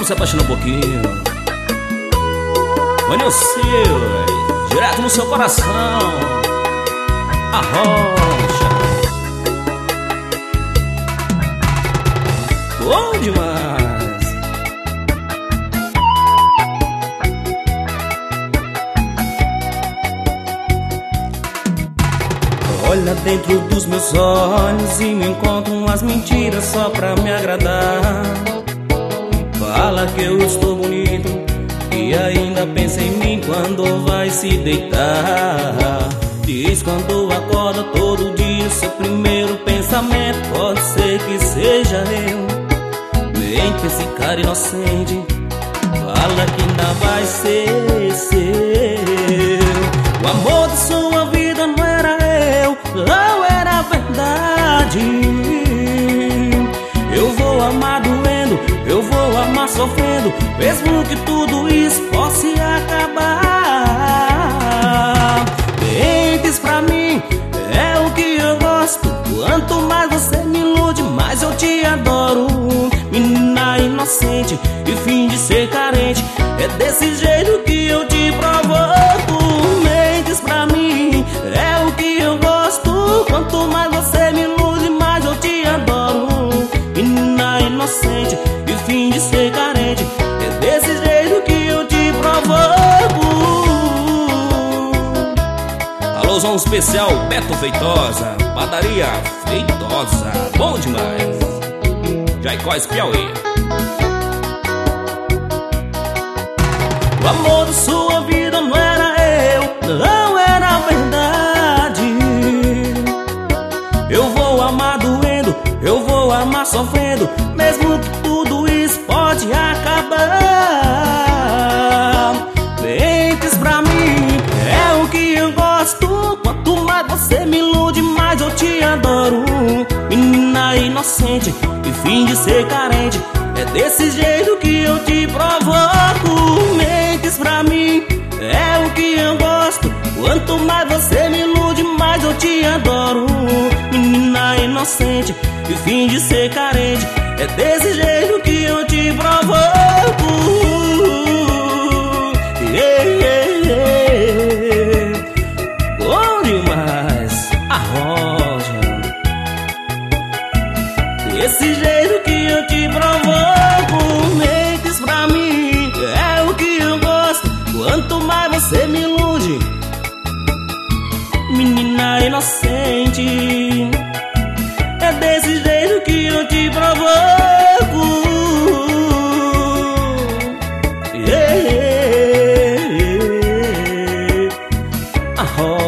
se apaixonar um pouquinho. Maninho seu, direto no seu coração. Arrocha. Bom demais. Olha dentro dos meus olhos e me encontram as mentiras só pra me agradar. Fala que eu estou bonito e ainda pensa em mim quando vai se deitar. Diz quando acorda todo dia seu primeiro pensamento pode ser que seja eu. Mente esse cara inocente, fala que ainda vai ser seu. O amor de sua vida não era eu, não era verdade. Eu vou amar doendo, eu vou amar sofrendo, mesmo que tudo isso possa acabar. Mentes pra mim é o que eu gosto. Quanto mais você me ilude, mais eu te adoro. Menina inocente e finge ser carente, é desse jeito que eu te provoco. Mentes pra mim é o que eu gosto. Quanto mais você me ilude, mais eu te adoro. Menina inocente e finge ser carente, é desse jeito que eu te provoco. Alôzão especial Beto Feitosa, Padaria Feitosa, bom demais. Jaicós, Piauí. O amor da sua vida não era eu, não era verdade. Eu vou amar doendo, eu vou amar sofrendo, mesmo que tudo isso pode acabar. Mentes pra mim é o que eu gosto. Quanto mais você me ilude, mais eu te adoro. Menina inocente e finge ser carente, é desse jeito que eu te provoco. Mentes pra mim é o que eu gosto. Quanto mais você me ilude, mais eu te adoro. Menina inocente e finge ser carente, é desse jeito que eu te provoco. Yeah, yeah, yeah. Bom demais, arroja. Desse jeito que eu te provoco. Mentes pra mim é o que eu gosto. Quanto mais você me ilude, menina inocente, é desse jeito que eu te provoco. Yeah, yeah, yeah. Arroja.